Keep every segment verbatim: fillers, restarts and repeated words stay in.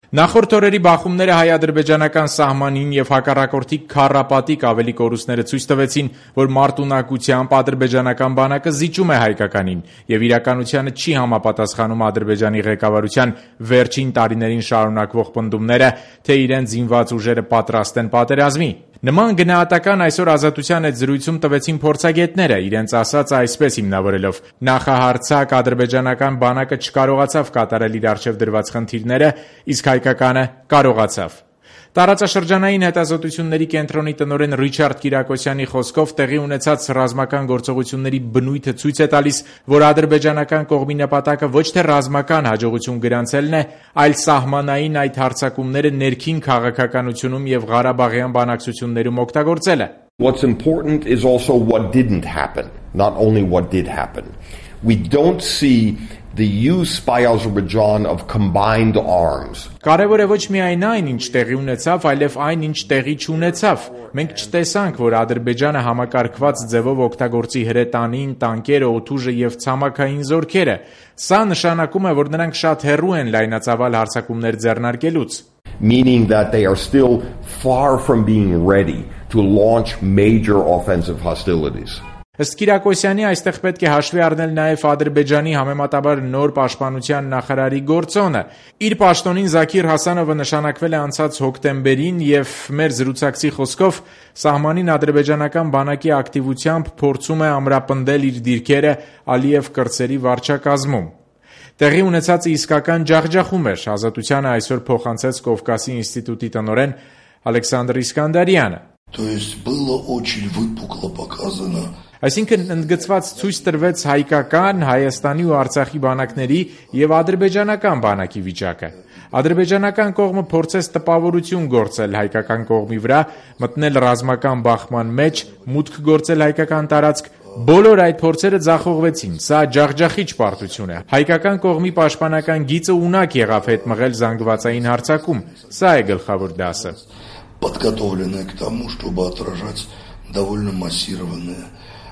Նախորդ օրերի բախումները հայ-ադրբեջանական սահմանին եւ հակառակորդի քառապատիկ ավելի կորուստները ցույց տվեցին, որ մարտունակությամբ ադրբեջանական բանակը զիջում է հայկականին եւ իրականությանը չի համապատասխանում Ադրբեջանի ղեկավարության վերջին տարիներին շարունակվող պնդումները, թե իրենց զինված ուժերը պատրաստ են պատերազմի։ Նման գնահատական այսօր Ազատության հետ զրույցում տվեցին փորձագետները, իրենց ասած այսպես հիմնավորելով. նախահարձակ ադրբեջանական բանակը չկարողացավ կատարել իր առջև դրված խնդիրները, իսկ հայկականը կարողացավ։ Տարածաշրջանային հետազոտությունների կենտրոնի տնօրեն Ռիչարդ Կիրակոսյանի խոսքով տեղի ունեցած ռազմական գործողությունների բնույթը ցույց է տալիս, որ ադրբեջանական կողմի նպատակը ոչ թե ռազմական հաջողություն գրանցելն է, այլ սահմանային այդ հարձակումները ներքին քաղաքականությունում եւ Ղարաբաղյան բանակցություններում օգտագործելը։ What's important is also what didn't happen, not only what did happen. We don't see the use by Azerbaijan of combined arms. Կարևոր է ոչ միայն այն, ինչ տեղի ունեցավ, այլև այն, ինչ տեղի չունեցավ։ Մենք չտեսանք, որ Ադրբեջանը համակարգված ձևով օգտագործի հրետանին, տանկերը, օդուժը եւ ցամաքային զորքերը։ Սա նշանակում է, որ նրանք շատ հեռու են լայնածավալ հարձակումներ ձեռնարկելուց։ Meaning that they are still far from being ready to launch major offensive hostilities. Ըստ Կիրակոսյանի, այստեղ պետք է հաշվի առնել նաև Ադրբեջանի համեմատաբար նոր պաշտպանության նախարարի գործոնը։ Իր պաշտոնին Զաքիր Հասանովը նշանակվել է անցած հոկտեմբերին եւ մեր զրուցակցի խոսքով սահմանին ադրբեջանական բանակի ակտիվությամբ փորձում է ամրապնդել իր դիրքերը Ալիև կրծերի վարչակազմում։ Տեղի ունեցածը իսկական ջախջախում էր, Ազատությանը այսօր փոխանցեց Կովկասի ինստիտուտի տնօրեն Ալեքսանդր Իսկանդարյանը։ То есть было очень выпукло показано. Այսինքն ընդգծված ցույց տրվեց հայկական, Հայաստանի ու Արցախի բանակների եւ ադրբեջանական բանակի վիճակը։ Ադրբեջանական կողմը փորձեց տպավորություն գործել հայկական կողմի վրա, մտնել ռազմական բախման մեջ, մուտք գործել հայկական տարածք։ Բոլոր այդ փորձերը ձախողվեցին։ Սա ջախջախիչ պարտություն է։ Հայկական կողմի պաշտպանական գիծը ունակ եղավ հետ մղել զանգվածային հարձակում։ Սա է գլխավոր դասը։ Подготовленное к тому, чтобы отражать довольно массированное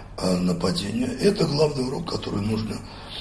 нападение. Это главный урок, который нужно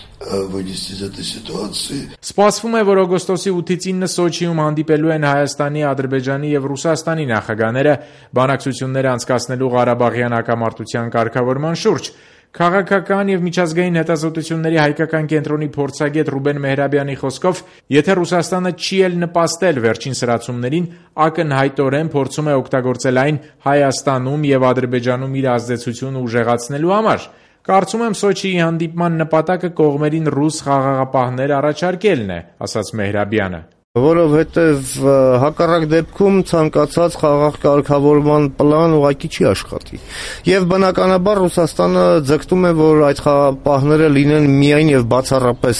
вынести из этой ситуации. Սպասվում է, որ օգոստոսի ութից ինը Սոչիում հանդիպելու են Հայաստանի, Ադրբեջանի եւ Ռուսաստանի նախագահները բանակցություններ անցկացնելու Ղարաբաղյան հակամարտության կարգավորման շուրջ։ Քաղաքական եւ միջազգային հետազոտությունների հայկական կենտրոնի փորձագետ Ռուբեն Մեհրաբյանի խոսքով, եթե Ռուսաստանը չի էլ նպաստել վերջին սրացումներին, ակնհայտորեն փորձում է օգտագործել այն Հայաստանում եւ Ադրբեջանում իր ազդեցությունը ուժեղացնելու համար։ Կարծում եմ Սոչիի հանդիպման նպատակը կողմերին ռուս խաղաղապահներ առաջարկելն է, ասաց Մեհրաբյանը։ Որովհետև հակառակ դեպքում ցանկացած խաղաղ կարգավորման պլան ուղղակի չի աշխատի։ Եվ բնականաբար Ռուսաստանը ձգտում է, որ այդ խաղաղապահները լինեն միայն եւ բացառապես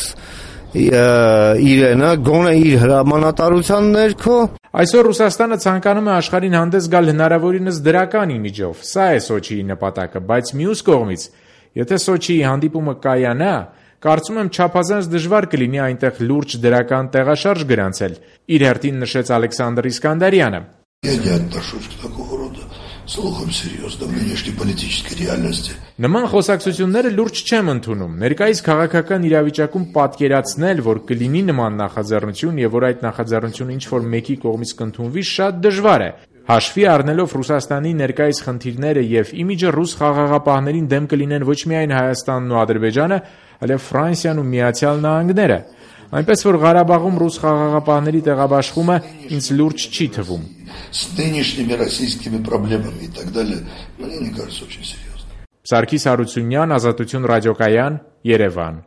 իրենը, գոնե իր հրամանատարության ներքո։ Այսօր Ռուսաստանը ցանկանում է աշխարհին հանդես գալ հնարավորինս դրական իմիջով։ Սա է Սոչիի նպատակը, բայց մյուս կողմից, եթե Սոչիի հանդիպումը կայանա, կարծում եմ չափազանց դժվար կլինի այնտեղ լուրջ դրական տեղաշարժ գրանցել, իր հերթին նշեց Ալեքսանդր Իսկանդարյանը։ Я не отношусь к такого рода слухам серьезно в нынешней политической реальности. Նման խոսակցությունները լուրջ չեմ ընդունում։ Ներկայիս քաղաքական իրավիճակում պատկերացնել, որ կլինի նման նախաձեռնություն եւ որ այդ նախաձեռնությունը ինչ-որ մեկի կողմից կընդունվի, շատ դժվար է։ Հաշվի առնելով Ռուսաստանի ներկայիս խնդիրները եւ իմիջը ռուս խաղաղապահներին դեմ կլինեն ոչ միայն Հայաստանն ու Ադրբեջանը, այլև Ֆրանսիան ու Միացյալ Նահանգները։ Այնպես որ Ղարաբաղում ռուս խաղաղապահների տեղաբաշխումը ինձ լուրջ չի թվում։ С нынешними российскими проблемами и так далее, мне не кажется очень серьезно. Սարգիս Հարությունյան, Ազատություն ռադիոկայան, Երևան։